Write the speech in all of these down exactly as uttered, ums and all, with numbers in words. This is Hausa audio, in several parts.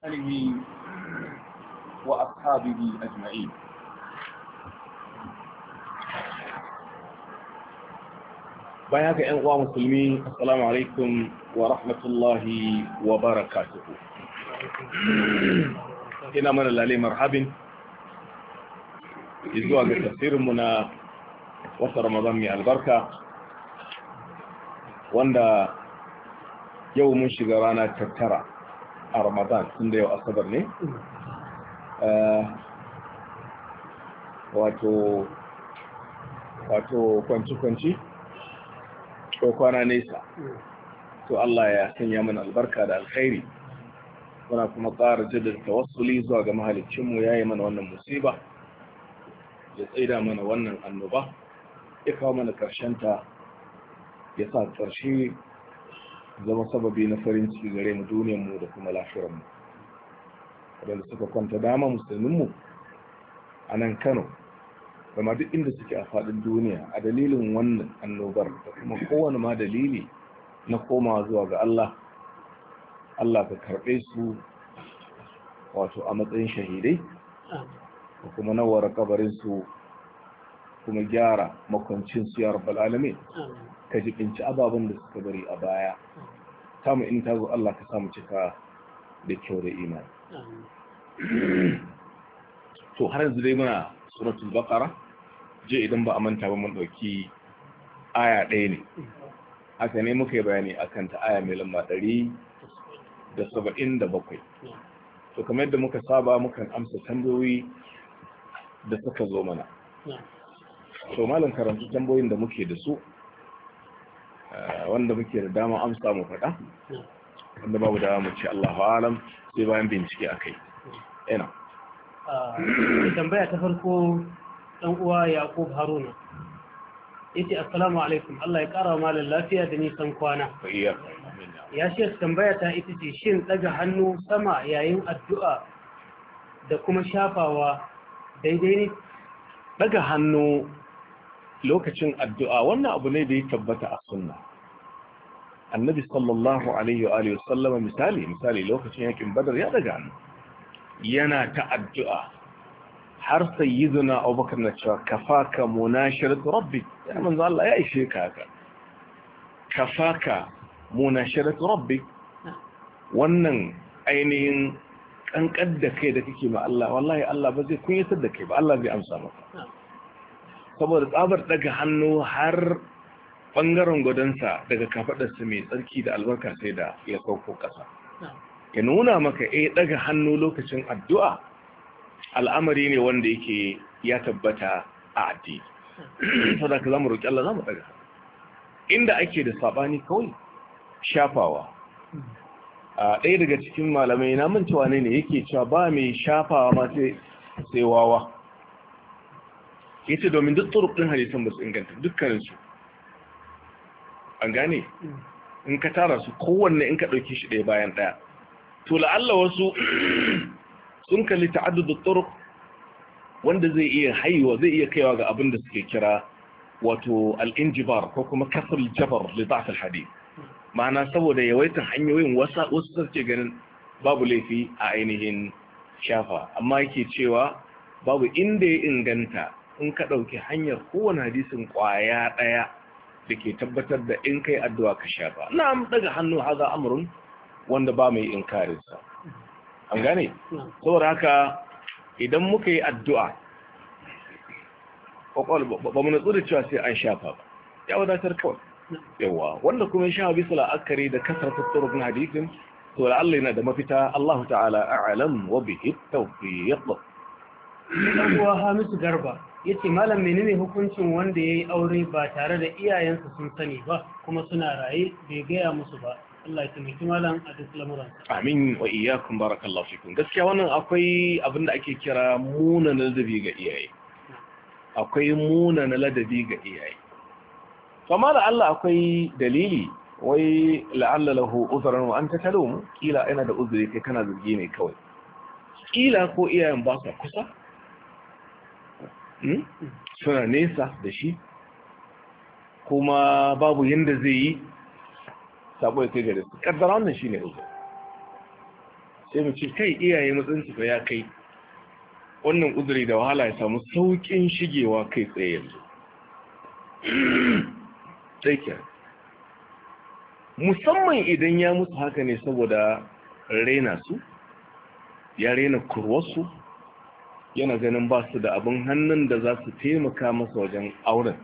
آله وأصحابه أجمعين. بياك أنواع مسلمين، السلام عليكم ورحمة الله وبركاته. هنا من الله مرحبا يزوى تفسير منا وصل رمضان من البركة وانا يوم شغرانا تترى رمضان سنده يو أصبر لي wato wato kwanci-kwanci ko kwana nesa to Allah ya sanya mana albarka da alkhairi muna kuma ƙara jaddada tawassuli zuwa ga mahaliccinmu yayi mana wannan musiba ya tsaida mana wannan annoba ya kawo mana ta ya sa ƙarshe zama sababi na farin ciki gare mu duniyarmu da kuma lafiyarmu wadanda suka kwanta dama musulminmu a nan Kano da ma duk inda suke a faɗin duniya a dalilin wannan annobar da kuma kowane ma dalili na komawa zuwa ga Allah Allah ka karɓe su wato a matsayin shahidai da kuma nawara kabarinsu kuma gyara makwancinsu ya rabbal alamin ka jibinci ababen da suka bari a baya samu in ta zo Allah ka samu cika da kyau da imani to har yanzu dai muna suratul baqara je idan ba a manta ba mun dauki aya ɗaya ne haka ne muka yi bayani akan ta aya mai lamba ɗari da saba'in da bakwai to kamar yadda muka saba mukan amsa tambayoyi da suka zo mana to malam karanta tambayoyin da muke da su wanda muke da dama amsa mu faɗa wanda babu dama mu ce Allahu alam sai bayan bincike akai ina tambaya ta farko dan uwa Yaqub Haruna yace assalamu alaikum Allah ya kara wa malam lafiya da nisan kwana ya ce tambaya ta ita ce shin daga hannu sama yayin addu'a da kuma shafawa daidai ne daga hannu lokacin addu'a wannan abu ne da ya tabbata a sunna annabi sallallahu alaihi wa alihi wasallama misali misali lokacin yakin badar ya daga hannu yana ta addu'a har sayyiduna abubakar na cewa kafaka munashiratu rabbi ya manzo Allah ya ishe ka haka kafaka munashiratu rabbi wannan ainihin kankar da kai da kake ma Allah wallahi Allah ba zai kunyatar da kai ba Allah zai amsa maka saboda tsabar daga hannu har bangaren gwadansa daga kafadarsa mai tsarki da albarka sai da ya sauko kasa ya nuna maka eh daga hannu lokacin addu'a al'amari ne wanda yake ya tabbata a addini saboda ka zamu roki Allah zamu daga inda ake da sabani kawai shafawa a ɗaya daga cikin malamai na mancewa ne ne yake cewa ba mai shafawa ma sai sai wawa yace domin duk turuqin hadisan ba su inganta dukkanin su an gane in ka tara su kowanne in ka dauke shi ɗaya bayan ɗaya to la'alla wasu sun kalli ta'addud turuq wanda zai iya haihuwa zai iya kaiwa ga abin da suke kira wato al-injibar ko kuma kasr al-jabar li da'f al-hadith ma'ana saboda yawaitar hanyoyin wasu wasu suke ganin babu laifi a ainihin shafa amma yake cewa babu inda ya inganta in ka dauki hanyar kowane hadisin kwaya daya dake tabbatar da in kai addu'a ka shafa na'am daga hannu haza amrun wanda ba mai inkarin sa an gane saboda haka idan muka yi addu'a ba mu natsu da cewa sai an shafa ba ya wadatar kawai yawa wanda kuma ya sha bisa la'akari da kasar tattarun hadisin to la'alla yana da mafita Allah ta'ala a'alam wa bihi tawfiq dan uwa Hamisu Garba yace malam menene hukuncin wanda yayi aure ba tare da iyayensa sun sani ba kuma suna raye bai gaya musu ba Allah ya taimaki malam a duk lamuran amin wa iyyakum barakallahu fikum gaskiya wannan akwai abin da ake kira munana ladabi ga iyaye akwai munana ladabi ga iyaye kuma da Allah akwai dalili wai la'alla lahu uzran wa anta talum kila ina da uzuri kai kana zargi ne kawai kila ko iyayen ba su kusa suna nesa da shi kuma babu yanda zai yi sabo ya kai gare su kaddara wannan shine uzuri sai mu ce kai iyaye matsinsu fa ya kai wannan uzuri da wahala ya samu saukin shigewa kai tsaye yanzu sai ke musamman idan ya musu haka ne saboda raina su ya raina kurwarsu yana ganin ba su da abin hannun da za su taimaka masa wajen auren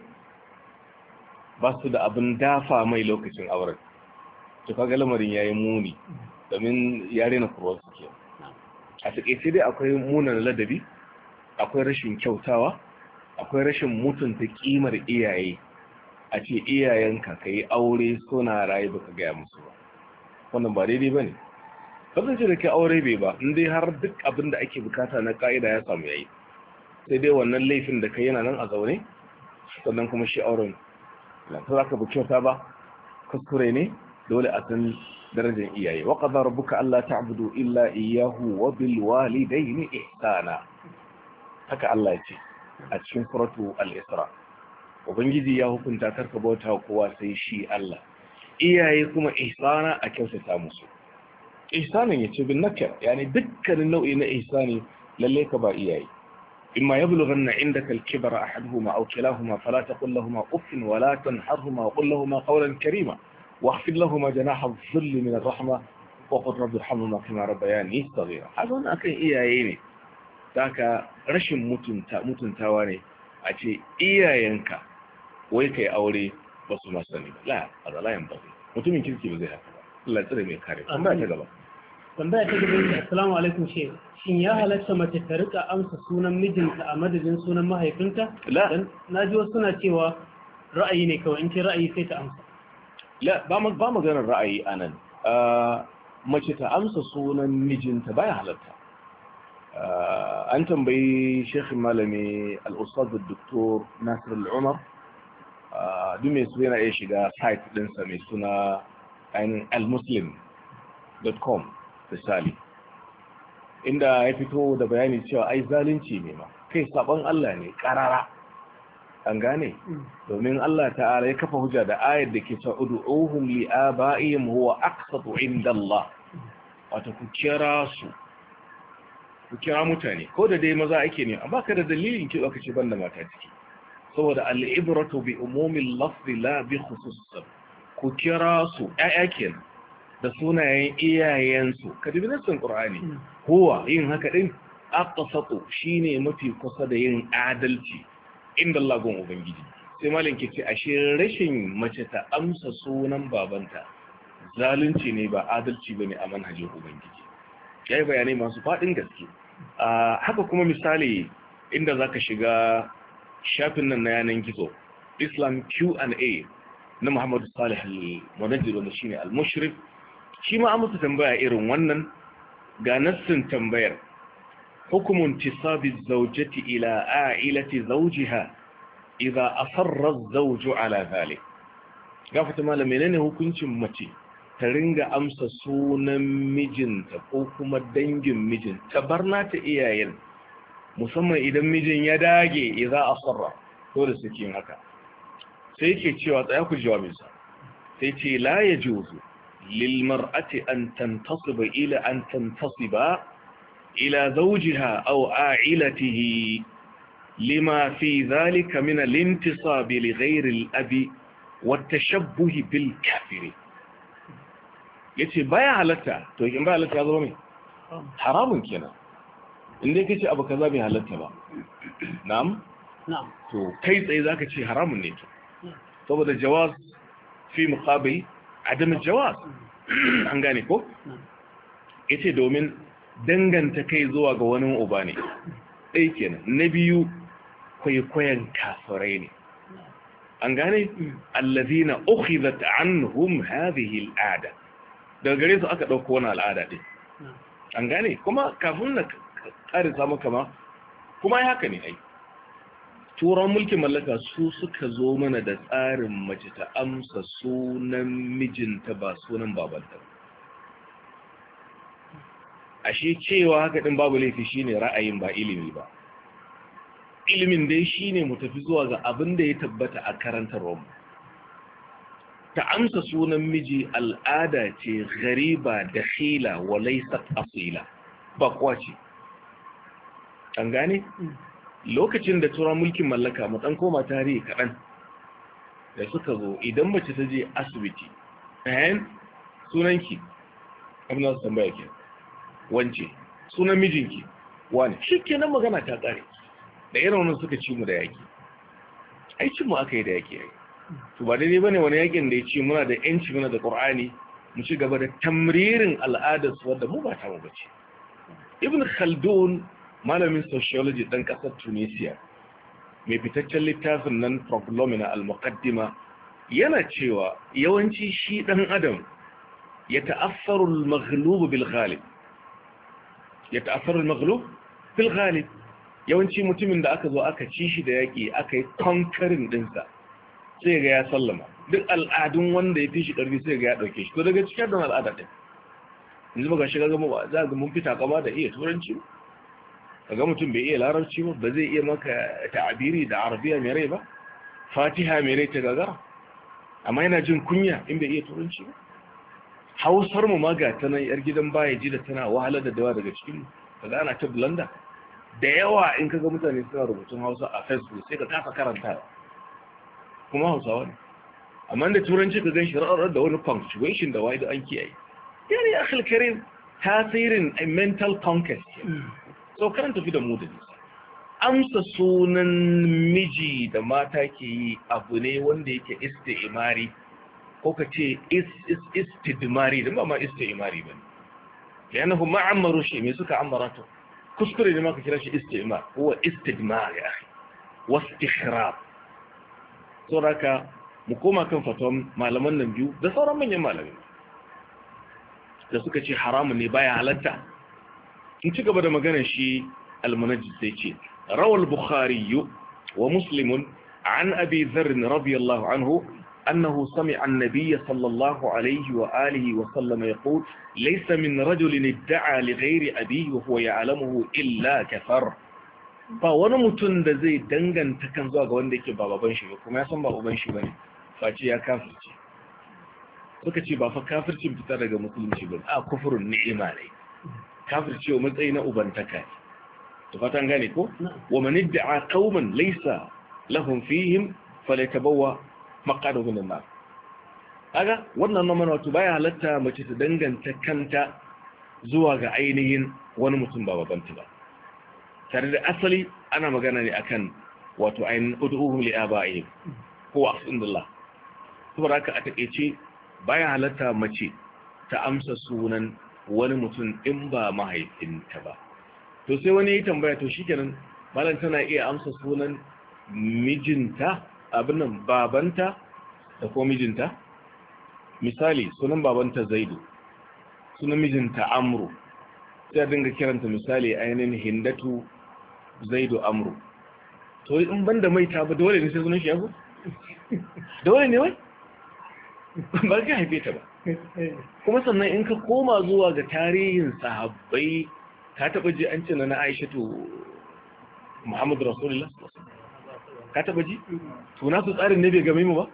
ba su da abin dafa mai lokacin auren to kaga lamarin yayi muni domin ya raina kurwarsu ke a takaice dai akwai munan ladabi akwai rashin kyautawa akwai rashin mutunta kimar iyaye a ce iyayenka ka yi aure suna rayu baka gaya musu ba wannan ba daidai ba ne kasance da ke aure bai ba in dai har duk abin da ake bukata na ka'ida ya samu yayi sai dai wannan laifin da kai yana nan a zaune sannan kuma shi auren ta za ka bi kyauta ba kuskure ne dole a san darajar iyaye wa qadara rabbuka alla ta'budu illa iyyahu wa bil walidayni ihsana haka Allah ya ce a cikin suratu al-isra ubangiji ya hukunta karka bauta kowa sai shi Allah iyaye kuma ihsana a kyautata musu ihsanin yace bin nakar yani dukkanin nau'i na ihsani lalle ka ba iyaye imma yablughanna indaka al-kibra ahaduhuma aw kilahuma fala taqul lahumu uffin wa la tanharhuma wa qul lahumu qawlan karima واخفض لهما جناح الذل من الرحمه وقل رب ارحمهما كما ربياني صغيرا هذا wannan akan iyaye ne saka rashin mutunta mutuntawa ne a ce iyayenka wai kai aure ba su masani ba la azalayan ba mutumin kirki ba zai haka ba Allah tsare mai kare tambaya ta gaba tambaya ta gaba assalamu alaikum shehu shin ya halatta mace ta rika amsa sunan mijinta a madadin sunan mahaifinta dan naji wasu suna cewa ra'ayi ne kawai in ce ra'ayi sai ta amsa la ba mu ba maganar ra'ayi anan mace ta amsa sunan mijinta baya halatta an tambayi shekhin malami al-ustad al-doktor Nasir al-Umar duk mai su yana iya shiga site ɗinsa mai suna al-muslim dot com misali inda ya fito da bayani cewa ai zalunci ne ma kai sabon Allah ne karara an gane domin Allah ta'ala ya kafa hujja da ayar da ke cewa ud'uhum li aba'ihim huwa aqsatu inda Allah wato ku kira su ku kira mutane ko da dai maza ake ne amma ka da dalilin ki aka ce banda mata ciki saboda al-ibratu bi umumil lafzi la bi khusus ku kira su ayya kenan da sunayen iyayensu ka dubi nasin Qur'ani huwa yin haka din aqsatu shine mafi kusa da yin adalci inda Allah gon ubangiji sai malin ke ce ashe rashin mace ta amsa sunan babanta zalunci ne ba adalci bane a manhajin ubangiji yayi bayanai masu fadin gaske haka kuma misali inda zaka shiga shafin nan na yanan gizo Islam Q and A na Muhammad Salih al-Munajjir wanda shine al-Mushrif shi ma amsa tambaya irin wannan ga nassin tambayar حكم انتصاب الزوجة إلى عائلة زوجها إذا أصر الزوج على ذلك قافت مالا منين hukuncin mace ta ringa amsa sunan mijinta ko kuma dangin mijinta barna ta iyayen musamman idan mijin ya dage idza asarra dole su kin haka sai yake cewa tsaya ku jawabin sa sai ce la yajuzu lil mar'ati an tantasiba ila an tantasiba إلى زوجها أو عائلته لما في ذلك من الانتصاب لغير الأب والتشبه بالكافر yace baya halatta to in baya halatta ya zama mai haramun kenan inda kace abu kaza bai halatta ba na'am na'am to kai tsaye zaka ce haramun ne to saboda jawaz fi muqabil adam jawaz an gane ko yace domin danganta kai zuwa ga wani uba ne ɗai kenan na biyu kwaikwayon kafirai ne an gane allazina ukhizat anhum hadhihi al'ada daga gare su aka dauko wannan al'ada din an gane kuma kafin na karisa maka ma kuma ai haka ne ai turan mulkin mallaka su suka zo mana da tsarin mace ta amsa sunan mijinta ba sunan babanta ashe cewa haka din babu laifi shine ra'ayin ba ilimi ba ilimin dai shine mu tafi zuwa ga abin da ya tabbata a karantarwar mu ta amsa sunan miji al'ada ce ghariba dakhila wa laysat asila ba kwaci an gane lokacin da tura mulkin mallaka mu dan koma tarihi kadan da suka zo idan mace ta je asibiti eh sunanki abin da tambaya ke wance sunan mijinki wani shikenan magana ta kare da irin wannan suka ci mu da yaki ai ci mu aka yi da yaki ai to ba daidai bane wani yakin da ya ce muna da yanci muna da Qur'ani mu ci gaba da tamririn al'adar su wanda mu ba ta mu bace Ibn Khaldun malamin sociology dan kasar Tunisia mai fitaccen littafin nan Prolegomena al-Muqaddima yana cewa yawanci shi dan adam ya ta'affaru al-maghlub bil ghalib ya ta'affaru al-maghlub bil ghalib yawanci mutumin da aka zo aka ci shi da yaki aka yi conquering dinsa sai ga ya sallama duk al'adun wanda ya fi shi karfi sai ga ya dauke shi to daga cikin don al'ada din yanzu ba ga shiga ga mu ba za ga mun fita kama da iya turanci kaga mutum bai iya larabci ba ba zai iya maka ta'abiri da arabiya mai rai ba fatiha mai rai ta gagara amma yana jin kunya in bai iya turanci ba hausar mu ma ga ta nan yar gidan baya ji da tana wahala da dawa daga cikin kaga ana ta blanda da yawa in kaga mutane suna rubutun hausa a facebook sai ka kasa karanta kuma hausawa ne amma da turanci ka gan shi ra'ar da wani punctuation da wai da an kiyaye yani akhil karim tasirin a mental conquest so kan tafi da mu da nisa amsa sunan miji da mata ke yi abu ne wanda yake isti'mari ko ka ce istidmari da ba ma isti'mari ba ne yanahu ma'ammaru shi mai suka ammara to kuskure ne ma ka kira shi isti'mar huwa istidmar ya akhi wastikhrab so raka mu koma kan fatawan malaman nan biyu da sauran manyan malamai da suka ce haramun ne baya halatta in ci gaba da maganar shi al-munajjid sai ce rawal bukhari wa muslim an abi dharr radiyallahu anhu annahu sami'a an-nabiy sallallahu alayhi wa alihi wa sallam yaqul laysa min rajulin idda'a li ghayri abihi wa huwa ya'lamuhu illa kafar ba wani mutum da zai danganta kan zuwa ga wanda yake ba baban shi ba kuma ya san ba uban shi bane face ya kafirce suka ce ba fa kafircin fita daga musulunci ba a kufurun ni'ima ne kafircewa matsayi na ubantaka ne to fatan gane ko wa man idda'a qauman laysa lahum fihim falyatabawwa maqadahu min an-nar kaga wannan nan wato baya halatta mace ta danganta kanta zuwa ga ainihin wani mutum ba babanta ba tare da asali ana magana ne akan wato ainihin ud'uhum li aba'ihim ko asindullah saboda haka a takeice baya halatta mace ta amsa sunan wani mutum in ba mahaifinta ba to sai wani ya tambaya to shikenan malam tana iya amsa sunan mijinta abin nan babanta da ko mijinta misali sunan babanta Zaidu sunan mijinta Amru sai dinga kiranta misali ainihin Hindatu Zaidu Amru to in banda mai ta ba dole ne sai sunan shi yago dole ne wai ba ka haife ta ba kuma sannan in ka koma zuwa ga tarihin sahabbai ka taba ji an ce na Aisha to Muhammadu Rasulullah ka taba ji to na su tsarin ne bai game mu ba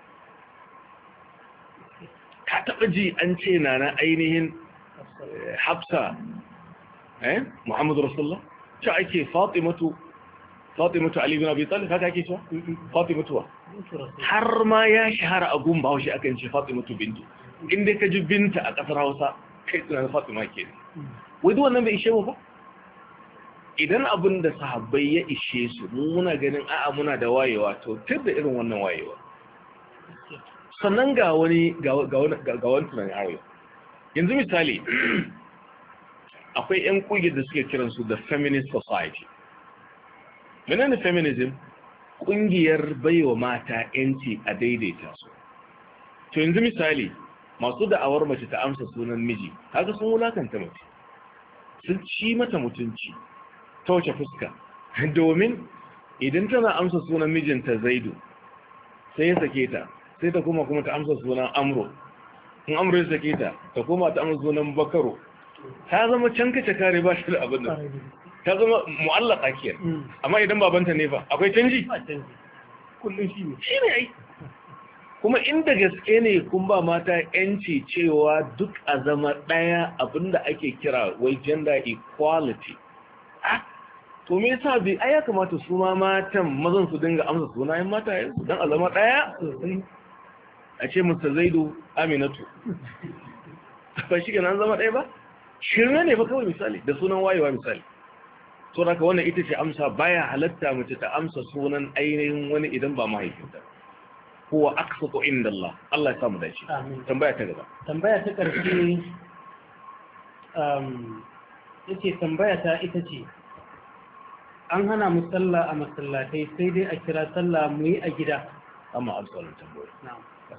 ka taba ji an ce na na ainihin Hafsa eh Muhammadu Rasulullah ce ake Fatimatu Fatimatu Ali bin Abi Talib haka ake cewa Fatimatu har ma ya shahara a gun Bahaushe akan ce Fatimatu bintu inda ka ji binta a kasar Hausa kai tunanin Fatima ke wai duk wannan bai ishe mu ba idan abin da sahabbai ya ishe su muna ganin a'a muna da wayewa to tar da irin wannan wayewa sannan ga wani ga wani ga wani tunanin arewa yanzu misali akwai yan kungiyar da suke kiransu da feminist society menene feminism kungiyar baiwa mata yanci a daidaita su to yanzu misali masu da'awar mace ta amsa sunan miji haka sun wulakanta mace sun ci mata mutunci ta wace fuska domin idan tana amsa sunan mijinta Zaidu sai ya sake ta sai ta kuma kuma ta amsa sunan Amro in Amro ya sake ta ta kuma ta amsa sunan Bakaro ta zama can kace kare ba shi da abin nan ta zama mu'allaka kiyar amma idan babanta ne fa akwai canji kullun shi ne shi ne ai kuma inda gaske ne kun ba mata yanci cewa duk a zama ɗaya abinda ake kira wai gender equality, ah to me yasa bi ai ya kamata su ma matan mazan su dinga amsa sunayen mata yanzu dan a zama ɗaya a ce Mr. Zaidu Aminatu ba shi kenan zama ɗaya ba, shirme ne ba kawai misali da sunan wayewa misali. To haka wannan ita ce amsa, baya halatta mace ta amsa sunan ainihin wani idan ba mahaifinta. Huwa aqsatu inda Allah. Allah ya samu dace. Tambaya ta gaba. Tambaya ta ƙarshe um yace tambaya ta ita ce an hana mu sallah a masallatai sai dai a kira sallah mu yi a gida. Amma amsalin tambaya. Na'am.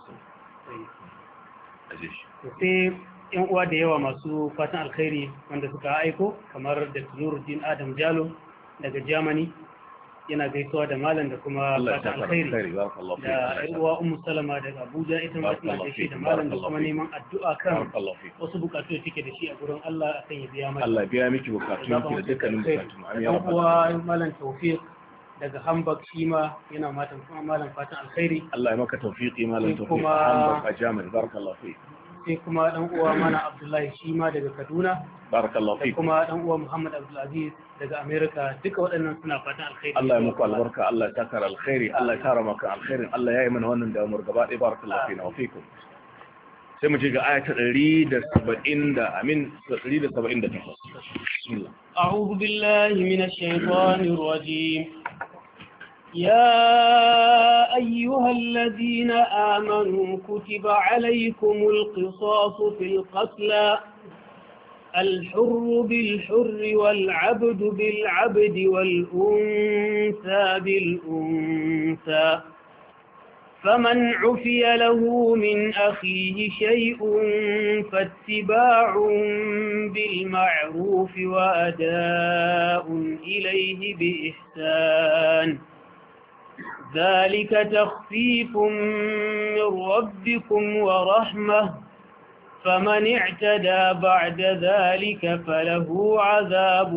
Aje shi. Sai yan uwa da yawa masu fatan alkhairi wanda suka aiko kamar da Nuruddin Adam Jalo daga Germany yana gaisuwa da malam da kuma fatan alkhairi da yan uwa Ummu Salama daga Abuja ita ma tana gaishe da malam da kuma neman addu'a kan wasu bukatu da take da shi a gurin Allah akan ya biya mata. Allah biya miki bukatun ki da dukkanin bukatun mu. Amin ya rabbal alamin. Uwa malam Tawfiq daga Hamburg shi ma yana matan kuma malam fatan alkhairi. Allah ya maka tawfiqi malam Tawfiq Hamburg a Germany barakallahu fi. Sai kuma dan uwa mana Abdullahi shi ma daga Kaduna barakallahu fi. Kuma dan uwa Muhammad Abdulaziz daga America duka waɗannan suna fatan alkhairi. Allah ya muku albarka, Allah ya takara alkhairi, Allah ya tara maka alkhairin, Allah ya yi mana wannan damuwar gaba ɗaya barakallahu fi na wafikum. Sai mu je ga aya ta ɗari da saba'in da amin ɗari da saba'in da takwas. Bismillah. A'udhu billahi minash shaitanir rajim. يا أيها الذين آمنوا كتب عليكم القصاص في القتلى الحر بالحر والعبد بالعبد والأنثى بالأنثى فمن عفي له من أخيه شيء فاتباع بالمعروف وأداء إليه بإحسان ذلك تخفيف من ربكم ورحمة فمن اعتدى بعد ذلك فله عذاب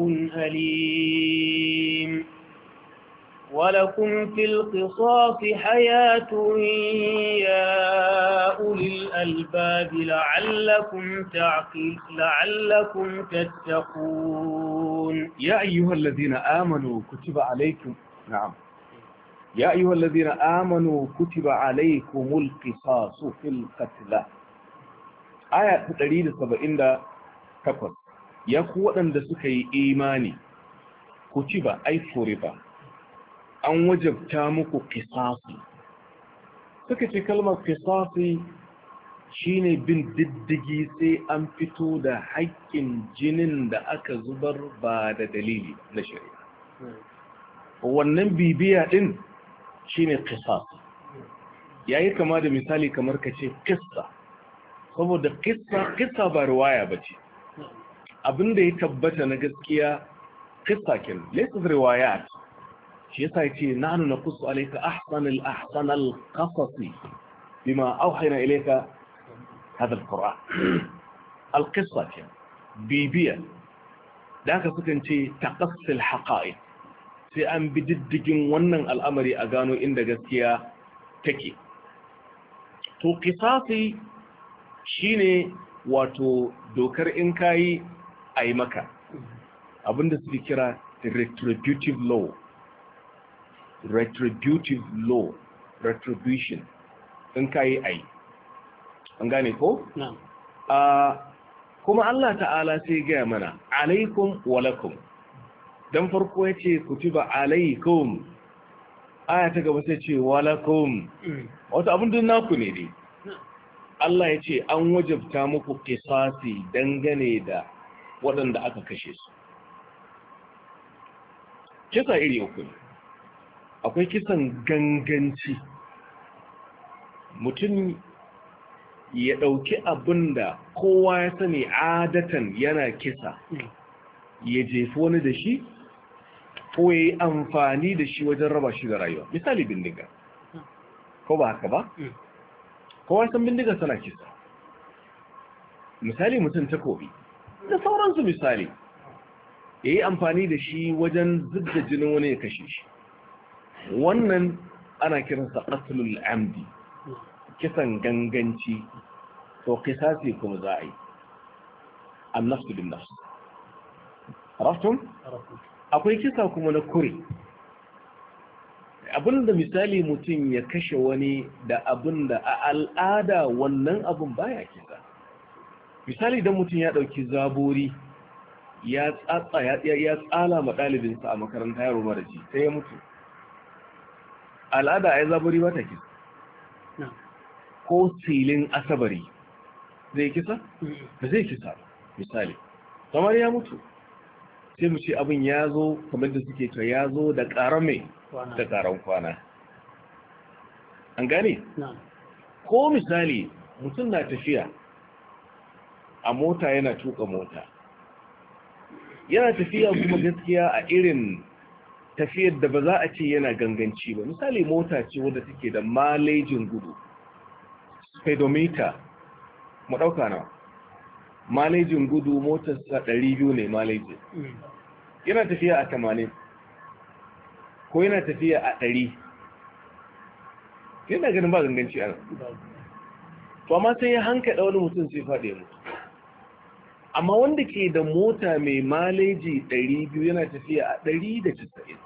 أليم ولكم في القصاص حياة يا أولي الألباب لعلكم تعقل لعلكم تتقون يا أيها الذين آمنوا كتب عليكم نعم يا أيها الذين آمنوا كتب عليكم القصاص في القتلى آية تدريد سبعين دا تقول يا قوة دسكي إيماني كتب أي فربا أن وجبتامك قصاصي سكت كلمة قصاصي shine bin diddigi sai an fito da haƙƙin jinin da aka zubar ba da dalili na shari'a wannan bibiya din shine qisas yayi kama da misali kamar kace qissa saboda qissa qissa ba riwaya bace abinda ya tabbata na gaskiya qissa kin laysa riwayat shi yasa yace nahnu naqussu alayka ahsanal ahsanal qasasi bima awhayna ilayka هذا القرآن القصة kin bibiya da aka sukanci taqassil haqa'iq sai an bi diddigin wannan al'amari a gano inda gaskiya take to qisasi shine wato dokar in kai ai maka abinda suke kira retributive law retributive law retribution in kai ai an gane ko na'am a kuma Allah ta'ala sai ga mana alaikum wa lakum dan farko yace kutiba alaikum aya ta gaba sai ce wa lakum wato abin din naku ne dai Allah yace an wajabta muku qisasi dangane da waɗanda aka kashe su kisa iri uku ne akwai kisan ganganci mutum ya ɗauki abin da kowa ya sani adatan yana kisa ya jefi wani da shi ko ya yi amfani da shi wajen raba shi da rayuwa misali bindiga ko ba haka ba kowa san bindiga tana kisa misali mutum takobi da sauransu misali ya yi amfani da shi wajen zubda jinin wani ya kashe shi wannan ana kiransa qatlul amdi kisan ganganci to kisasi kuma za a yi annafsu bin nafs araftum akwai kisa kuma na kure abinda misali mutum ya kashe wani da abinda a al'ada wannan abin baya kisa misali idan mutum ya dauki zabori ya tsatsa ya tsala ma dalibinsa a makaranta yaro mara ji sai ya mutu al'ada ai zabori ba ta kisa ko silin asabari zai kisa ba zai kisa misali kamar ya mutu sai mu ce abin ya zo kamar da suke ta ya zo da ƙarame da ƙaran kwana an gane? ko misali mutum na tafiya a mota yana tuka mota yana tafiya kuma gaskiya a irin tafiyar da ba za a ce yana ganganci ba misali mota ce wadda take da malejin gudu speedometer mu ɗauka na malejin gudu motarsa ɗari biyu ne malejin yana tafiya a tamanin ko yana tafiya a ɗari yana ganin ba ganganci ana to amma sai ya hankaɗa wani mutum sai faɗi mutu amma wanda ke da mota mai maleji ɗari biyu yana tafiya a ɗari da casa'in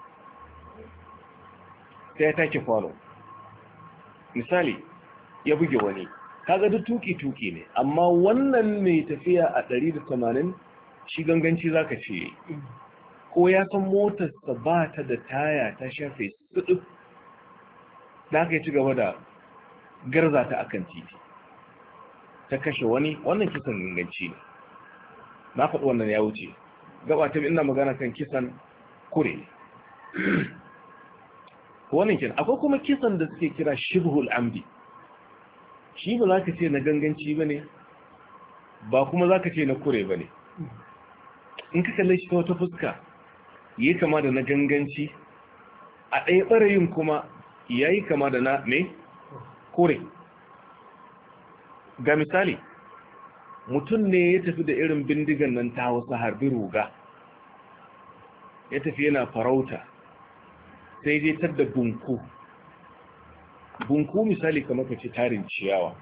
sai ya take kwano misali ya buge wani kaga duk tuki-tuki ne amma wannan mai tafiya a ɗari da tamanin shi ganganci za ka ce ko ya san motarsa ba ta da taya ta shafe suɗu da aka yi ci gaba da garza ta akan titi ta kashe wani wannan kisan ganganci ne na faɗi wannan ya wuce gaba ta ina magana kan kisan kure wannan kin akwai kuma kisan da suke kira shibhul amdi shi ba za ka ce na ganganci ba ne ba kuma za ka ce na kure ba ne in ka kalle shi ta wata fuska yi kama da na ganganci a ɗaya ɓarayin kuma ya yi kama da na ne kure ga misali mutum ne ya tafi da irin bindigan nan ta wasu harbi ruga ya tafi yana farauta sai je tar da bunku bunku misali kamar ka ce tarin ciyawa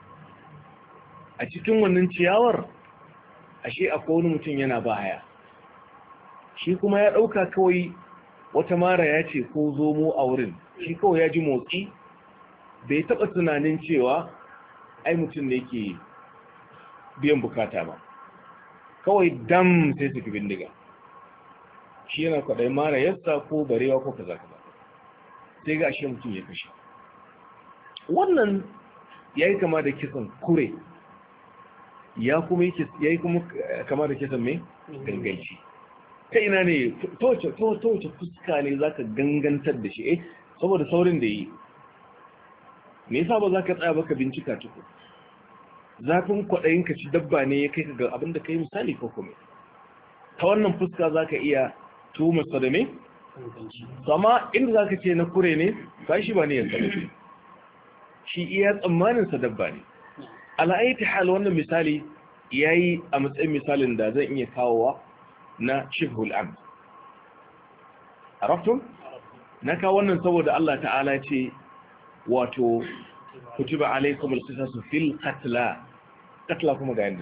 a cikin wannan ciyawar ashe akwai wani mutum yana ba haya shi kuma ya ɗauka kawai wata mara ya ce ko zomo a wurin shi kawai ya ji motsi bai taɓa tunanin cewa ai mutum ne ke biyan bukata ba kawai dam sai su bindiga shi yana kwaɗai mara yasta ko barewa ko kaza kaza sai ga ashe mutum ya kashe wannan ya yi kama da kisan kure ya kuma yi kuma kama da kisan mai ganganci ta ina ne toce fuska ne za ka gangantar da shi eh saboda saurin da yi me yasa ba za ka tsaya baka bincika tuku zafin kwaɗayin ka ci dabba ne ya kai ka ga abin da ka yi misali ko kuma ta wannan fuska za ka iya tuhumarsa da me amma inda za ka ce na kure ne ba shi ba ne yanzu da shi iya tsammaninsa dabba ne ala'aiti hal wannan misali ya yi a matsayin misalin da zan iya kawowa na shibhul am arabtum na kawo wannan saboda Allah ta'ala ce wato kutiba alaikum al-qisasu fil qatla qatla kuma ga yanda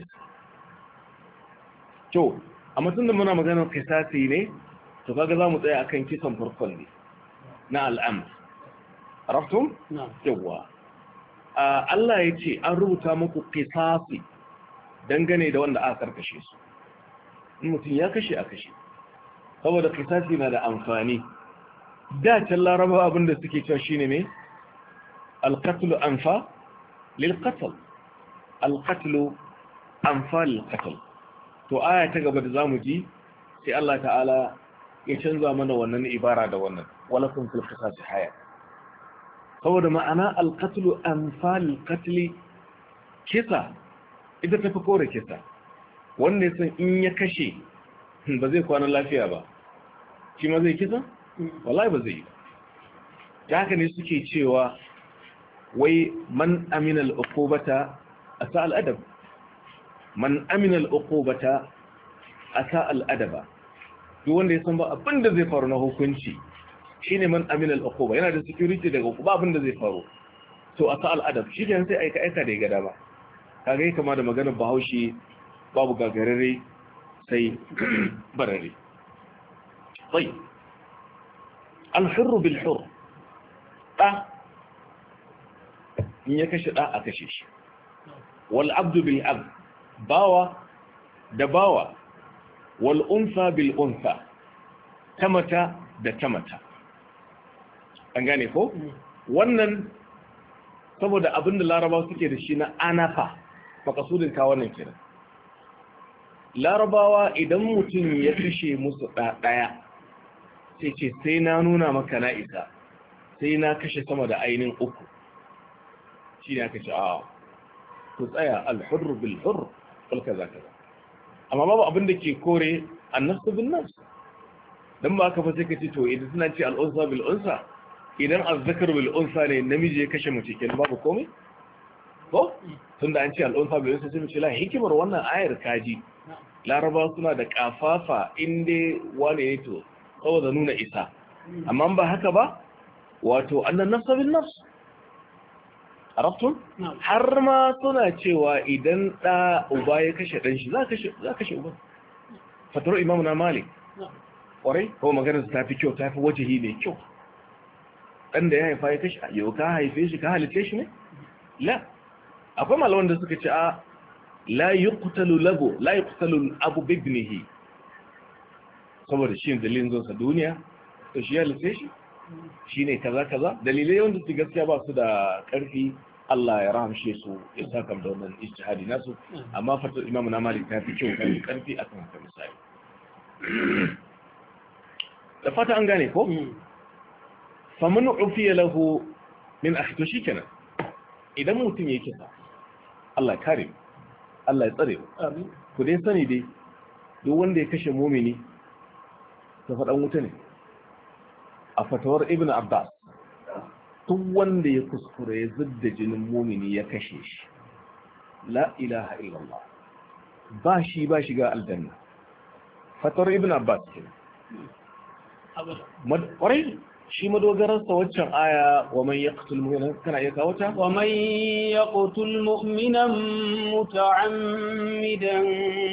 to amma tunda muna maganar qisasi ne to kaga zamu tsaya akan kisan farkon ne na al'am arabtum yawa Allah ya ce an rubuta muku qisasi dangane da wanda aka karkashe su in mutum ya kashe a kashe saboda qisasi na da amfani da can laraba abinda suke cewa shine me al-qatl anfa lil-qatl al-qatl anfa lil-qatl to aya ta gaba da zamu ji sai Allah ta'ala ya canza mana wannan ibara da wannan walakum fil qisas haya saboda ma'ana al-qatl anfa lil-qatl kisa ita tafi kore kisa wanda san in ya kashe ba zai kwana lafiya ba shi ma zai kisa wallahi ba zai yi ta haka ne suke cewa wai man amina al-uqubata asa al-adab man amina al-uqubata asa al-adaba duk wanda ya san ba abinda zai faru na hukunci shine man amina al-uquba yana da security daga uquba abinda zai faru to a sa'al adab shi ne sai aika aika da ya gada ba kaga yi kama da maganar bahaushe babu gagarare sai barare bai alhurru bil hur ɗa in ya kashe ɗa a kashe shi wal abdu bil abd bawa da bawa wal unsa bil unsa tamata da tamata an gane ko wannan saboda abinda larabawa suke da shi na anafa makasudin ka wannan kenan larabawa idan mutum ya kashe musu ɗaya sai ce sai na nuna maka na isa sai na kashe sama da ainihin uku shi ne aka ce a ku tsaya alhurru bil hurr kulka za ka za amma babu abin da ke kore annasu bin nas dan ba ka fa sai ka ce to idan suna ce al'unsa bil unsa idan azzakar bil unsa ne namiji ya kashe mace kenan babu komai ko tunda an ce al'unsa bil unsa sai mu ce la hikimar wannan ayar kaji laraba suna da kafafa inda wane ne to saboda nuna isa amma ba haka ba wato annan nafsa bin nafs arabtun har ma suna cewa idan da uba ya kashe dan shi za kashe za kashe uba fatar imamu na malik kwarai ko maganar ta fi kyau ta fi wajihi mai kyau dan da ya haifa ya kashe yau ka haife shi ka halice shi ne la akwai malaman da suka ce a la yuqtalu lahu la yuqtalu abu bibnihi saboda shi dalilin zonsa duniya to shi ya halice shi shine kaza kaza dalilai wanda su gaskiya ba su da karfi Allah ya rahamshe su ya saka da wannan ijtihadi nasu amma fatar imamu na malik ta fi kyau kan karfi akan haka misali da fata an gane ko faman ufiya lahu min akhi to shikenan idan mutum yake sa Allah ya kare Allah ya tsare amin ku dai sani dai duk wanda ya kashe mu'mini ta faɗan wuta ne a fatawar ibn abbas duk wanda ya kuskure ya zudda jinin mumini ya kashe shi la ilaha illallah ba shi ba shiga aljanna fatawar ibn abbas ke ƙwarai shi madogararsa waccan aya wa man yaqtul mu'mina kana iya kawo ta wa man yaqtul mu'mina muta'ammidan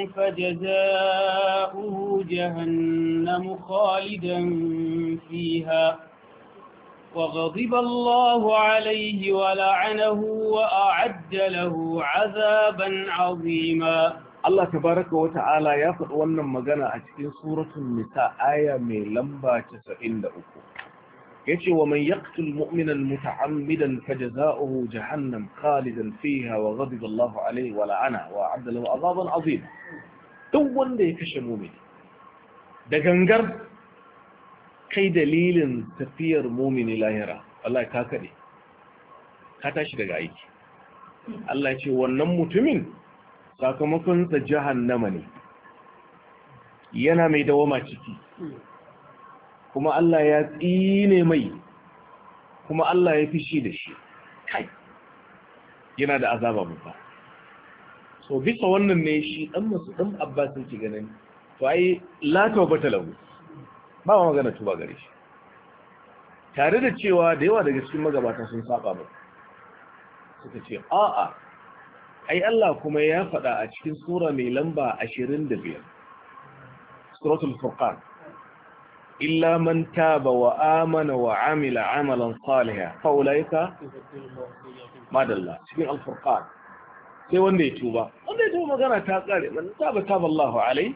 fajaza'uhu jahannam khalidan fiha وغضب الله عليه ولعنه وأعد له عذابا عظيما Allah tabaraka wa ta'ala ya faɗi wannan magana a cikin suratul nisa aya mai lamba casa'in da uku yace wa man yaqtul mu'mina muta'ammidan fajaza'uhu jahannam khalidan fiha wa ghadiba Allahu alayhi wa la'ana wa 'adda lahu 'adaban 'azima duk wanda ya kashe mu'mini da gangar kai dalilin tafiyar mu'mini lahira Allah ka kade ka tashi daga aiki Allah ya ce wannan mutumin sakamakon sa jahannama ne yana mai dawama ciki kuma Allah ya tsine mai kuma Allah ya fishi da shi kai yana da azaba babba so bisa wannan ne shi dan masu dan Abbas yake ganin to ai la tawbata lahu ba ma magana tuba gare shi tare da cewa da yawa daga cikin magabata sun saba ba suka ce a'a ai Allah kuma ya faɗa a cikin sura mai lamba ashirin da biyar suratul furqan illa man taba wa amana wa amila amalan salihan fa ulaika madalla cikin al-furqan sai wanda ya tuba wanda ya tuba magana ta kare man taba taba Allahu alai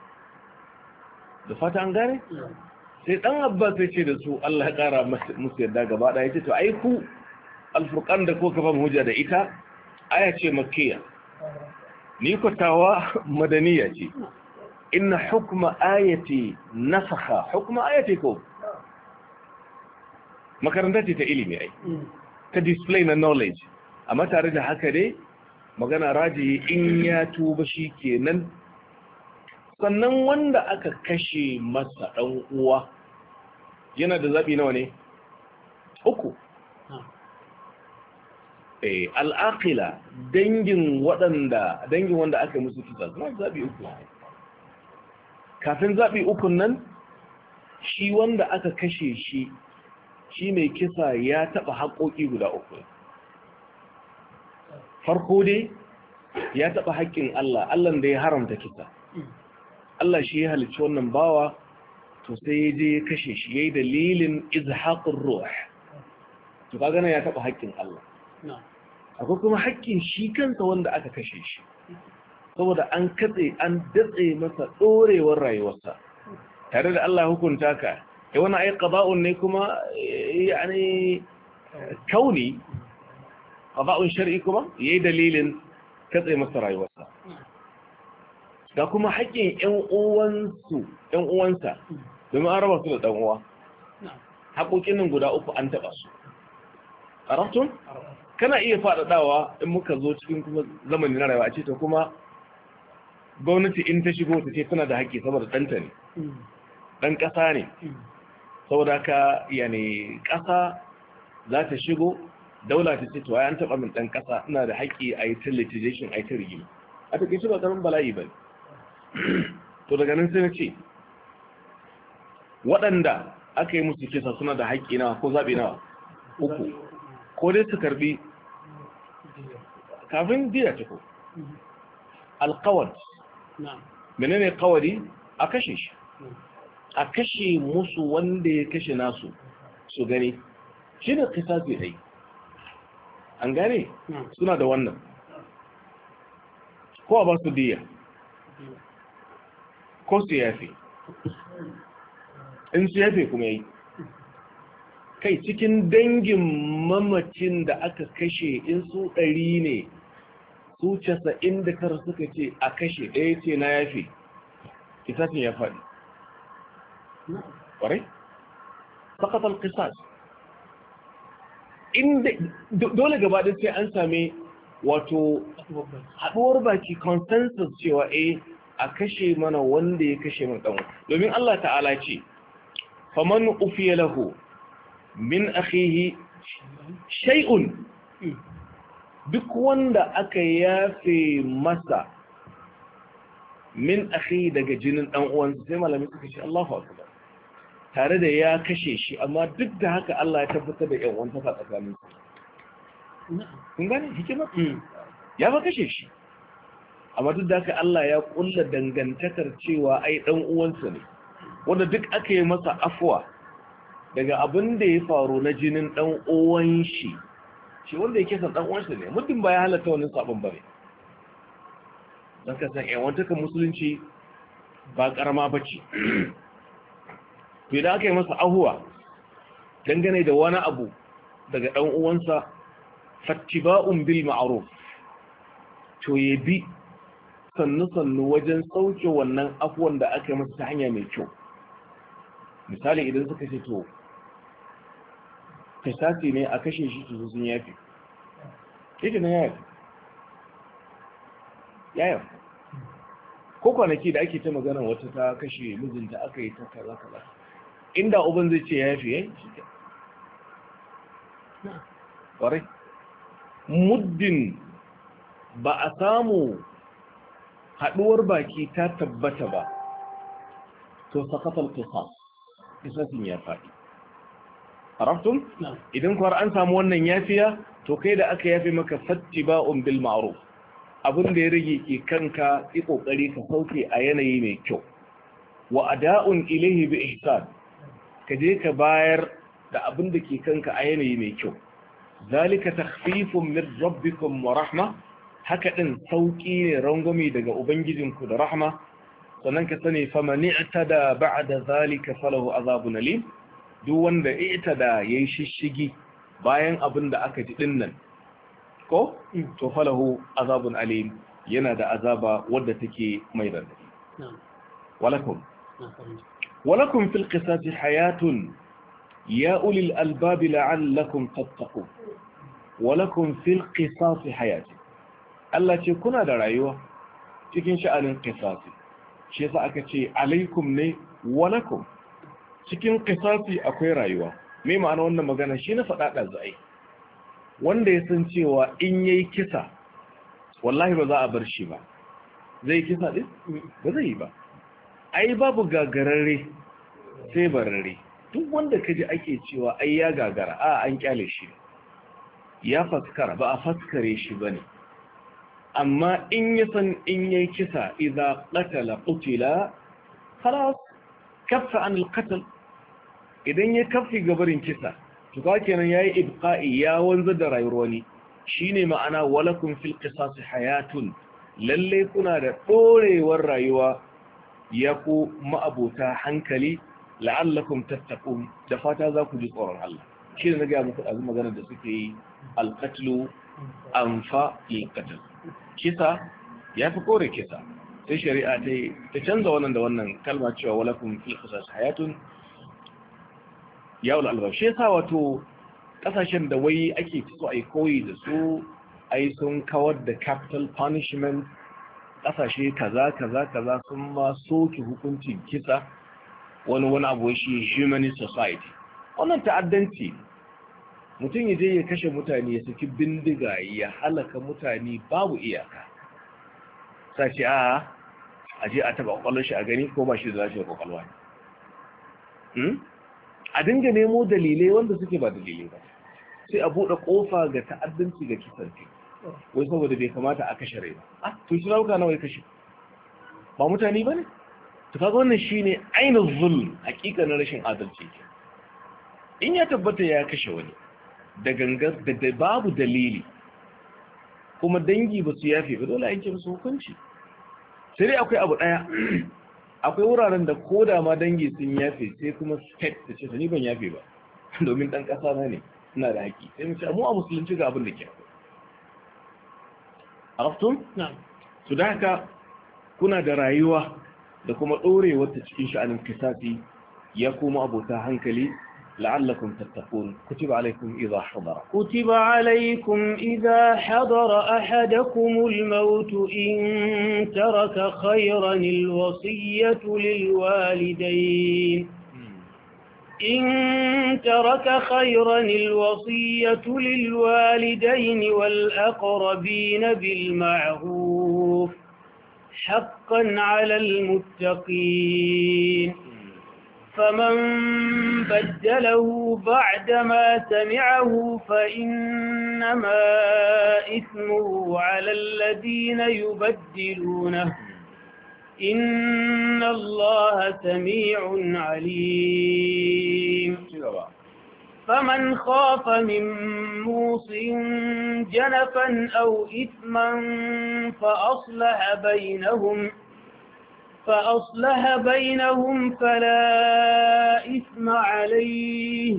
da fata an gane sai dan Abbas ya ce da su Allah ya kara musu yadda gaba daya yace to ai ku al-furqan da ko kafa hujja da ita aya ce makkiya ni ko tawa madaniya ce inna hukma ayati nasakha hukma ayati ko makaranta ce ta ilimi ai ta display na knowledge amma tare da haka dai magana raji in ya tuba shi kenan sannan wanda aka kashe masa dan uwa yana da zabi nawa ne uku eh al'aqila dangin waɗanda dangin wanda aka musu kisa suna zabi uku kafin zabi ukun nan shi wanda aka kashe shi shi mai kisa ya taba haƙoƙi guda uku farko dai ya taɓa haƙƙin Allah Allah da ya haramta kisa Allah shi ya halicci wannan bawa to sai ya je ya kashe shi yayi dalilin izhaqur ruh to kaga nan ya taɓa haƙƙin Allah akwai kuma haƙƙin shi kansa wanda aka kashe shi saboda an katse an datse masa ɗorewar rayuwarsa tare da Allah hukunta ka ya wani ai qada'un ne kuma yani kauni qada'un shar'i kuma yayi dalilin katse masa rayuwarsa ga kuma haƙƙin ƴan uwansu ƴan uwansa domin an raba su da ɗan uwa haƙoƙin nan guda uku an taɓa su arabtun kana iya faɗaɗawa in muka zo cikin kuma zamanin na rayuwa a ce ta kuma gwamnati in ta shigo ta ce tana da haƙƙi saboda ɗanta ne ɗan ƙasa ne saboda ka yani ƙasa za ta shigo daula ta ce to ai an taɓa min ɗan ƙasa ina da haƙƙi a yi ta litigation a yi ta rigima a take shi ba ƙaramin bala'i ba to daga nan sai na ce waɗanda aka yi musu kisa suna da haƙƙi nawa ko zaɓi nawa uku ko dai su karbi kafin biya ta ko alƙawar menene kawari a kashe shi a kashe musu wanda ya kashe nasu su gani shi da kisasi dai an gane suna da wannan ko a ba su diya ko su yafe in su yafe kuma yi kai cikin dangin mamacin da aka kashe in su ɗari ne su casa'in da tara suka ce a kashe ɗaya ce na yafe kisafin ya faɗi ƙwarai? sakatar kisas inda dole gabaɗin sai an same wato haɗuwar baki consensus cewa eh a kashe mana wanda ya kashe min ɗan domin Allah ta'ala ce faman ufiya lahu min akhihi shay'un duk wanda aka yafe masa min akhihi daga jinin dan uwansa sai malamin suka ce Allahu akbar tare da ya kashe shi amma duk da haka Allah ya tabbatar da yan uwansa tsakanin su kun gane hikima ya ba kashe shi amma duk da haka Allah ya kulla dangantakar cewa ai dan uwansa ne wanda duk aka yi masa afwa daga abin da ya faru na jinin ɗan uwan shi shi wanda yake san ɗan uwansa ne muddin ba ya halatta wannan sabon bare don ka san yawantakan musulunci ba karama bace to idan aka yi masa ahuwa dangane da wani abu daga ɗan uwansa fattiba'un bil ma'ruf to ya bi sannu sannu wajen sauke wannan afuwan da aka yi masa ta hanya mai kyau misali idan suka ce to kisasi ne a kashe shi su sun yafi yake na yafi yaya ko kwanaki da ake ta magana wata ta kashe mijinta aka yi ta kaza kaza inda uban zai ce yafi yayi shi ke ƙwarai muddin ba a samu haɗuwar baki ta tabbata ba to sakatal qisas kisasin ya faɗi arabtum idan kuwa an samu wannan yafiya to kai da aka yafe maka fattiba'un bil ma'ruf abin da ya rage ke kanka yi kokari ka sauke a yanayi mai kyau wa ada'un ilayhi bi ihsan ka je ka bayar da abin da ke kanka a yanayi mai kyau zalika takhfifun min rabbikum wa rahma haka din sauki ne rangwame daga ubangijinku da rahma sannan ka sani faman i'tada ba'da zalika falahu azabun alim duk wanda i'tada yayi shishigi bayan abin da aka ji dinnan ko to falahu azabun alim yana da azaba wadda take mai radadi walakum walakum fil qisasi hayatun ya ulil albab la'allakum tattaqun walakum fil qisasi hayatun Allah ce kuna da rayuwa cikin sha'anin qisasi shi yasa aka ce alaikum ne walakum cikin qisasi akwai rayuwa me ma'ana wannan magana shi na faɗa da zai wanda ya san cewa in yayi kisa wallahi ba za a bar shi ba zai kisa din ba zai yi ba ai babu gagararre sai bararre duk wanda kaji ake cewa ai ya gagara a an kyale shi ya faskara ba a faskare shi bane amma in ya san in yayi kisa idza qatala qutila خلاص kaffa an al-qatl idan ya kafi gabarin kisa to ka kenan yayi ibqa'i ya wanzar da rayuwar wani shine ma'ana walakum fil qisas hayatun lalle kuna da dorewar rayuwa ya ku ma'abota hankali la'allakum tattaqun da fata za ku ji tsoron Allah shi ne ga muku azuma magana da suke yi al-qatlu anfa lil-qatl kisa yafi kore kisa sai shari'a ta ta canza wannan da wannan kalma cewa walakum fil qisas hayatun ya ul albab shi yasa wato kasashen da wai ake so ai koyi da su ai sun kawar da capital punishment kasashe kaza kaza kaza sun ma soke hukuncin kisa wani wani abu shi humanist society wannan ta'addanci mutum ya je ya kashe mutane ya saki bindiga ya halaka mutane babu iyaka sace a aje a taba kwakwalwar shi a gani ko ba shi da lafiyar kwakwalwa ne a dinga nemo dalilai wanda suke ba dalilai ba sai a buɗe ƙofa ga ta'addanci ga kisan kai wai saboda bai kamata a kashe rai ba ah to shi rauka nawa ya kashe ba mutane ba ne to kaga wannan shine ainihin zulm hakikanin rashin adalci in ya tabbata ya kashe wani da gangar da babu dalili kuma dangi ba su yafe ba dole a yanke musu hukunci sai dai akwai abu daya akwai wuraren da koda ma dangi sun yafe sai kuma state da ce ni ban yafe ba domin dan kasa na ne ina da haƙi sai mu ce mu a musulunci ga abin da ke araftum na'am su da haka kuna da rayuwa da kuma dorewar ta cikin sha'anin kisasi ya kuma abota hankali لعلكم تتقون كتب عليكم إذا حضر كتب عليكم إذا حضر أحدكم الموت إن ترك خيرا الوصية للوالدين إن ترك خيرا الوصية للوالدين والأقربين بالمعروف حقا على المتقين فمن بدله بعدما سمعه فإنما إثمه على الذين يبدلونه إن الله سميع عليم فمن خاف من موص جنفا أو إثما فأصلح بينهم فأصلح بينهم فلا إثم عليه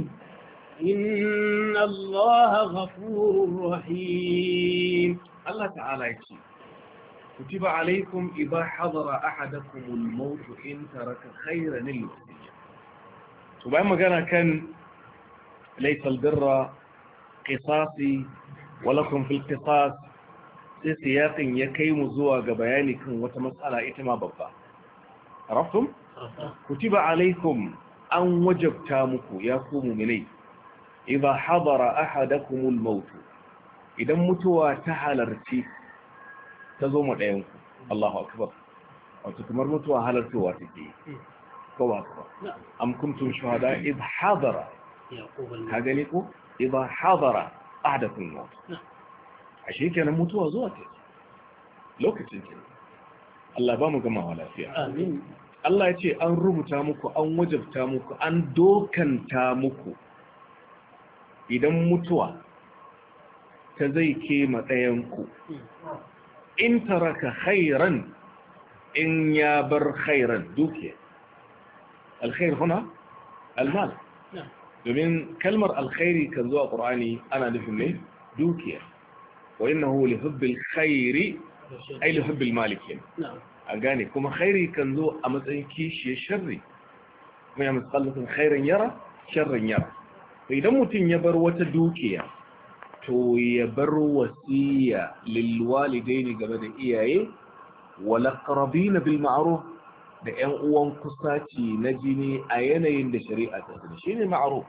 إن الله غفور رحيم. الله تعالى يقول كتب عليكم إذا حضر أحدكم الموت إن ترك خيرا الوصية. وبعدما كان كان ليس البر قصاصي ولكم في القصاص في سياق يكيم زواج بيانكم وتمسألة إتما ببا عرفتم؟ كتب عليكم أن وجبتامكم يا قوم مني إذا حضر أحدكم الموت إذا متوا تحلرتي تزوم الأيام الله أكبر وتكمر متوا حلرتوا تكي كوا أكبر أم كنتم شهداء إذ حضر هذا لكم إذا حضر أحدكم الموت عشان كان متوا زواتي لو كنتم Allah ba mu gamawa lafiya. Amin. Allah ya ce an rubuta muku, an wajabta muku, an dokanta muku idan mutuwa ta zai ke matsayanku. In taraka khairan in ya bar khairan dukiya. Alkhair huna? Almal. Domin kalmar alkhairi kan zuwa Qur'ani ana nufin ne dukiya. Wa innahu li hubbil khairi ai li hubbil malikin a gane kuma khairi kan zo a matsayin kishiyar sharri kuma ya musallatin khairan yara sharran yara to idan mutum ya bar wata dukiya to ya bar wasiya lil walidaini game da iyaye wal aqrabina bil ma'ruf da ƴan uwan kusaci na jini a yanayin da shari'a ta sani shine ma'ruf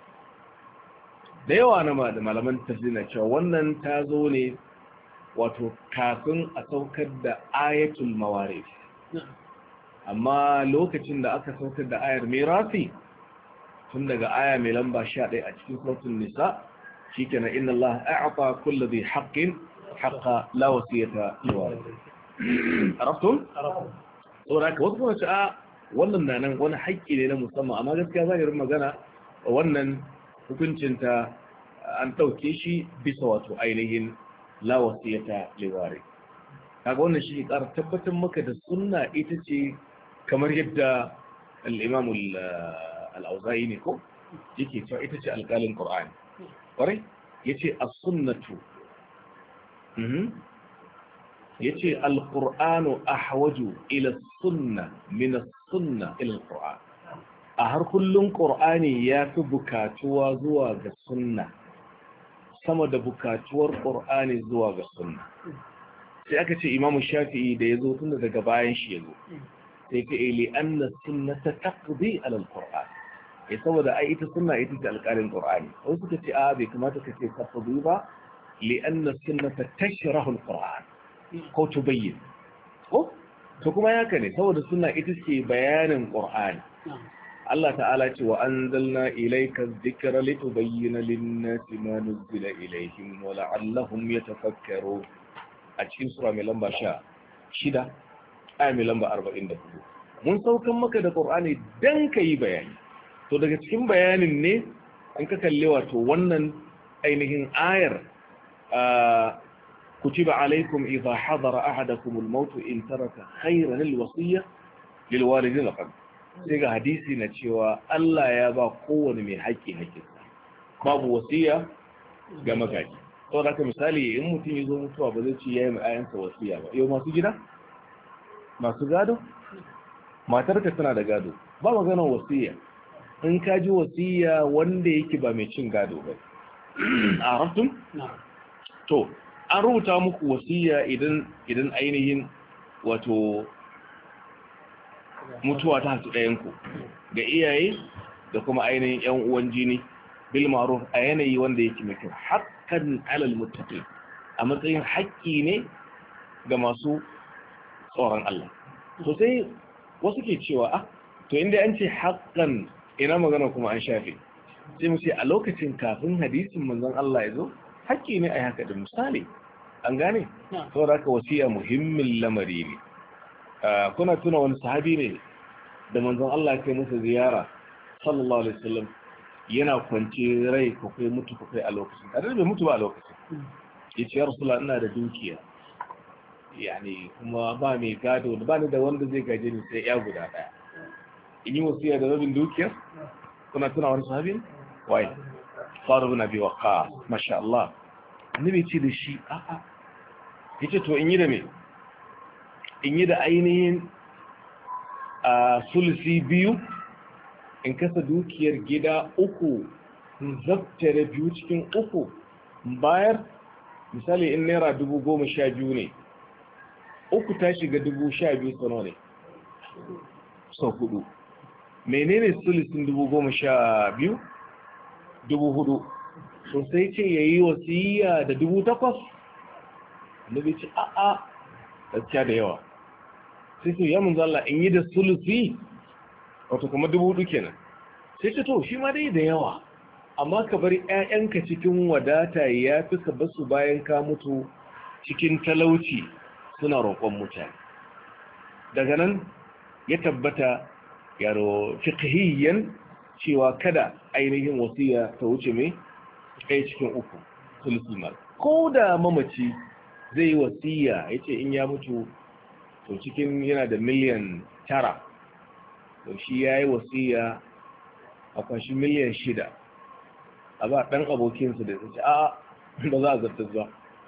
da yawa na malaman tafsir na cewa wannan ta zo ne wato kafin a saukar da ayatul mawarif amma lokacin da aka saukar da ayar mirasi tun daga aya mai lamba sha ɗaya a cikin suratul nisa shikenan inna Allah a'ata kulli dhi haqqin haqqa la wasiyata liwarith arabtum saboda haka wasu kuma ce a wannan na nan wani haƙƙi ne na musamman amma gaskiya zahirin magana wannan hukuncinta an ɗauke shi bisa wato ainihin la wasiyata liwarith kaga wannan shi ƙara tabbatar maka da sunna ita ce kamar yadda al-imam al-auza'i ne ko yake cewa ita ce alƙalin qur'ani ƙwarai yace as-sunnatu mhm yace al-qur'anu ahwaju ila as-sunna min as-sunna ila al-qur'an a har kullun qur'ani yafi bukatuwa zuwa ga sunna sama da bukatuwar qur'ani zuwa ga sunna sai aka ce imamu shafi'i da yazo tun daga bayan shi yazo sai ta ili anna sunnata taqdi ala al-qur'an eh saboda ai ita sunna ita ce alƙalin qur'ani wasu suka ce a bai kamata ka ce taqdi ba li anna sunnata tashrahu al-qur'an ko tubayyin ko to kuma haka ne saboda sunna ita ce bayanin qur'ani Allah ta'ala ce wa anzalna ilayka adh-dhikra litubayyana lin-nasi ma nuzila ilayhim wa la'allahum yatafakkarun a cikin sura mai lamba shida aya mai lamba arba'in da hudu mun saukan maka da qur'ani dan kai bayani to daga cikin bayanin ne an ka kalle wato wannan ainihin ayar kutiba alaikum idha hadara ahadakum al-maut in taraka khayran al-wasiyya lil walidin laqad sai ga hadisi na cewa Allah ya ba kowane mai haƙƙi haƙƙi babu wasiya ga magaji to da misali in mutum ya zo mutuwa ba zai ci yayi mai ayansa wasiya ba yau masu gida masu gado matarka tana da gado ba maganar wasiya in ka ji wasiya wanda yake ba mai cin gado ba a raftun to an rubuta muku wasiya idan idan ainihin wato mutuwa ta hasu ɗayanku ga iyaye da kuma ainihin yan uwan jini bil ma'ruf a yanayi wanda yake mai kyau haqqan alal muttaqin a matsayin haƙƙi ne ga masu tsoron Allah to sai wasu ke cewa ah to inda an ce haqqan ina magana kuma an shafe sai mu ce a lokacin kafin hadisin manzon Allah ya zo haƙƙi ne ai haka da misali an gane saboda haka wasiya muhimmin lamari ne kuna tuna wani sahabi ne da manzon Allah ya kai masa ziyara sallallahu alaihi wasallam yana kwance rai ko kai mutu ko kai a lokacin kada bai mutu ba a lokacin yace ya rasulullah ina da dukiya yani kuma ba mai gado ba ni da wanda zai gaje ni sai ya guda daya in yi wasiya da rabin dukiya kuna tuna wani sahabi wai Sa'd ibn Abi Waqqas masha Allah annabi ce da shi a'a yace to in yi da me in yi da ainihin a sulusi biyu in kasa dukiyar gida uku zaftare biyu cikin uku bayar misali in naira dubu goma sha biyu ne uku ta shiga dubu sha biyu sano ne sau hudu menene sulusin dubu goma sha biyu dubu hudu sosai ce ya yi wasiya da dubu takwas da bai ce a'a gaskiya da yawa sai su ya munzo Allah in yi da sulusi wato kuma dubu hudu kenan sai ce to shi ma dai da yawa amma ka bari ƴaƴanka cikin wadata ya fi ka basu bayan ka mutu cikin talauci suna roƙon mutane daga nan ya tabbata yaro fiqhiyyan cewa kada ainihin wasiya ta wuce mai kai cikin uku sulusi mal ko da mamaci zai yi wasiya yace in ya mutu to cikin yana da miliyan tara to shi ya yi wasiya a kwashi miliyan shida a ba ɗan abokinsu da ce a ba za a zartar ba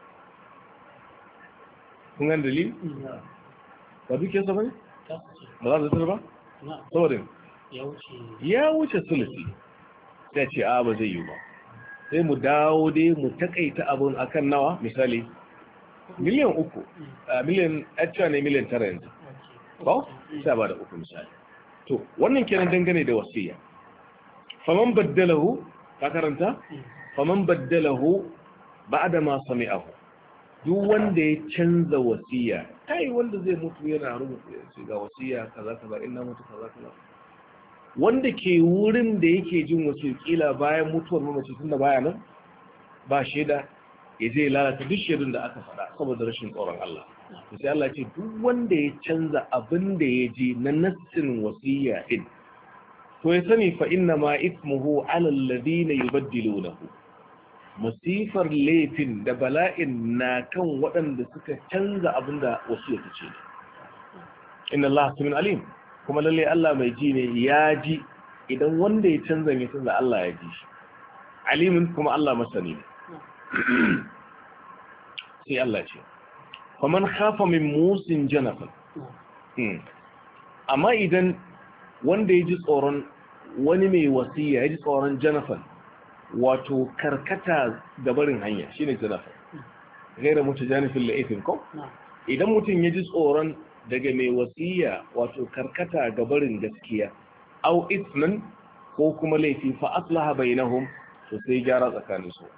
kun gan dalili? ba duke sa ba ne? ba za a zartar ba? saboda ya wuce sulusi sai ce a ba zai yi ba sai mu dawo dai mu takaita abin akan nawa misali miliyan uku miliyan actual ne miliyan tara yanzu ba sai ba da uku misali to wannan kenan dangane da wasiya faman baddalahu ka karanta faman baddalahu ba'da ma sami'ahu duk wanda ya canza wasiya kai wanda zai mutu yana rubuta shi ga wasiya kaza kaza inna mutu kaza kaza wanda ke wurin da yake jin wasu kila bayan mutuwar mamaci tunda baya nan ba shaida ya je lalata duk shirin da aka faɗa saboda rashin tsoron Allah to sai Allah ce duk wanda ya canza abin da ya ji na nassin wasiyya din to ya sani fa inna ma ismuhu ala alladhina yubaddilunahu masifar laifin da bala'in na kan waɗanda suka canza abin da wasiyya ta ce inna Allah samiun alim kuma lalle Allah mai ji ne ya ji idan wanda ya canza mai canza Allah ya ji shi alimin kuma Allah masani ne sai Allah ce faman khafa min musin janafan amma idan wanda ya ji tsoron wani mai wasiya ya ji tsoron janafan wato karkata gabarin hanya shine janafan gaira mutajanifin la'ifin ko idan mutum ya ji tsoron daga mai wasiya wato karkata gabarin gaskiya au isman ko kuma laifi fa aslaha bainahum to sai gyara tsakanin su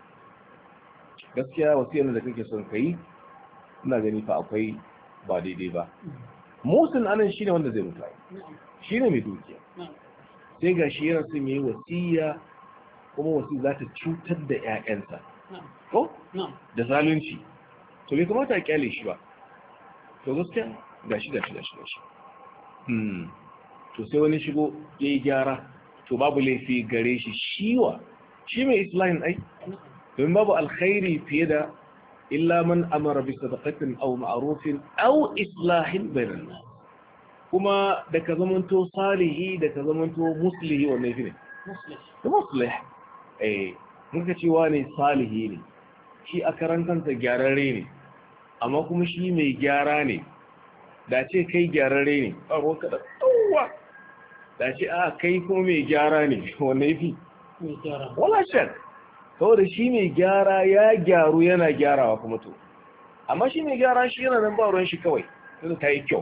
gaskiya wasiyar da kake son kai ina gani fa akwai ba daidai ba musun anan shine wanda zai mutu shine mai dukiya sai gashi yana son yayi wasiya kuma wasiya za ta cutar da ƴaƴansa ko da zalunci to bai kamata a kyale shi ba to gaskiya gashi gashi gashi gashi hmm to sai wani shigo yayi gyara to babu laifi gare shi shiwa shi mai islahin ai don babu alkhairi fiye da illa man amara bi sadaqatin aw ma'rufin aw islahin bainan nas kuma da ka zamanto salihi da ka zamanto muslihi wannan fi ne muslih muslih eh muka ce wani salihi ne shi a karantanta gyararre ne amma kuma shi mai gyara ne da ce kai gyararre ne a roka da tsawa da ce a kai kuma mai gyara ne wannan fi wala shak saboda shi mai gyara ya gyaru yana gyarawa kuma to amma shi mai gyara shi yana nan ba ruwan shi kawai tunda ta yi kyau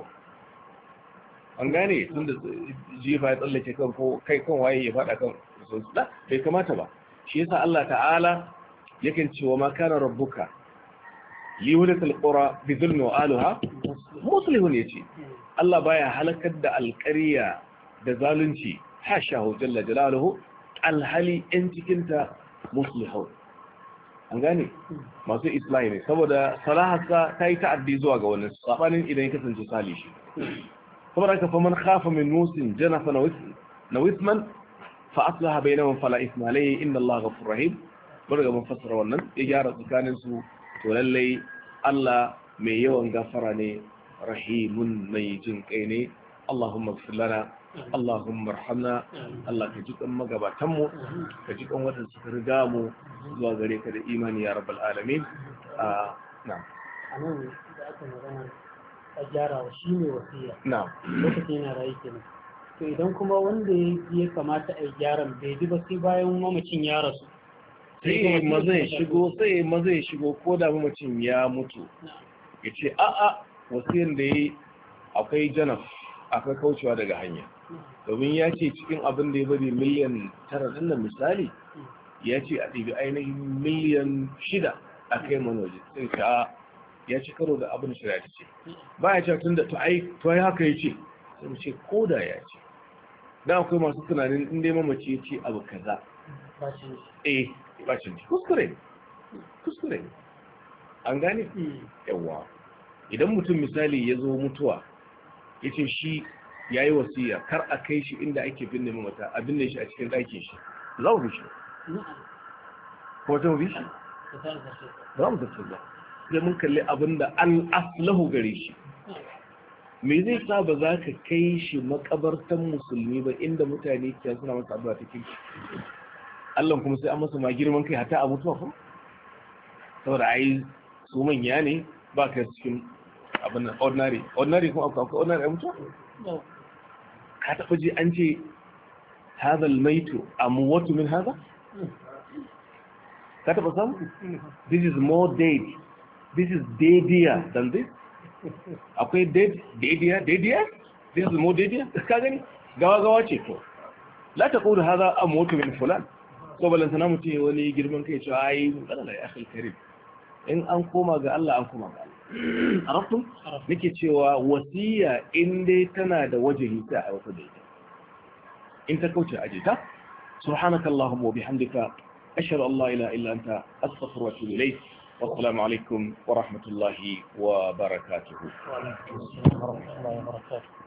an gane tunda jifa ya tsallake kan ko kai kan waye ya faɗa kan sun da bai kamata ba shi yasa Allah ta'ala yakan ce wa ma kana rabbuka liyuhlikal qura bi dhulmi wa ahliha muslihun yace Allah baya halakar da alƙarya da zalunci hashahu jalla jalaluhu alhali in cikinta muslihun an gane masu islahi ne saboda salaharsa ta yi ta'addi zuwa ga wannan sabanin idan ya kasance salishi saboda ka fa man khafa min musin janafa na wisman fa aslaha bainahum fala isma alayhi inna allaha ghafurur rahim barga mun fassara wannan ya gyara tsakanin su to lallai Allah mai yawan gafara ne rahimun mai jin kai ne Allahumma ighfir lana Allahumma arhamna Allah ka ji kan magabatan mu ka ji kan wadanda suka riga mu zuwa gare ka da imani ya rabbal alamin a na anan da aka magana a gyara shi ne wasiya na lokacin yana rayu kenan to idan kuma wanda ya kamata a gyaran bai ji ba sai bayan mamacin ya rasu sai maza ya shigo sai maza ya shigo ko da mamacin ya mutu ya ce a'a wasiyar da ya akwai janaf akwai kaucewa daga hanya domin ya ce cikin abin da ya bari miliyan tara ɗin da misali ya ce a ɗibi ainihin miliyan shida a kai manoji sai ta ya ci karo da abin shirya ta ce ba ya ce tun da to ai haka ya ce sai mu ce ko da ya ce da akwai masu tunanin inda ya mamaci ya ce abu kaza eh bacin ji kuskure kuskure an gane yawa idan mutum misali ya zo mutuwa ya ce shi ya yi wasiya kar a kai shi inda ake binne mamata a binne shi a cikin ɗakin shi za mu shi ko ta mu shi za mu tafi ba sai mun kalli abin da an aslahu gare shi me zai sa ba za ka kai shi makabartan musulmi ba inda mutane ke suna masa abuwa ta kirki Allah kuma sai an masa ma girman kai hata a mutuwa kuma saboda ai su manya ne ba ka cikin abin nan ordinary ordinary kuma akwai ordinary a mutuwa ka taɓa ji an ce hadha almaytu amwatu min hadha ka taɓa samu this is more dead this is deadier than this akwai dead deadier deadier this is more deadier ka gani gawa gawa ce to la taqulu hadha amwatu min fulan ko balantana mutum wani girman kai cewa ai matsala ya akhil karim in an koma ga Allah an koma ga Allah arafun nake cewa wasiya in dai tana da wajihi ta aiwata da ita in ta kauce aje ta subhanakallahumma wa bihamdika ashhadu an la ilaha illa anta astaghfiruka wa atubu ilayk wassalamu alaikum wa rahmatullahi wa barakatuhu. Wa alaikum assalam wa rahmatullahi wa barakatuh.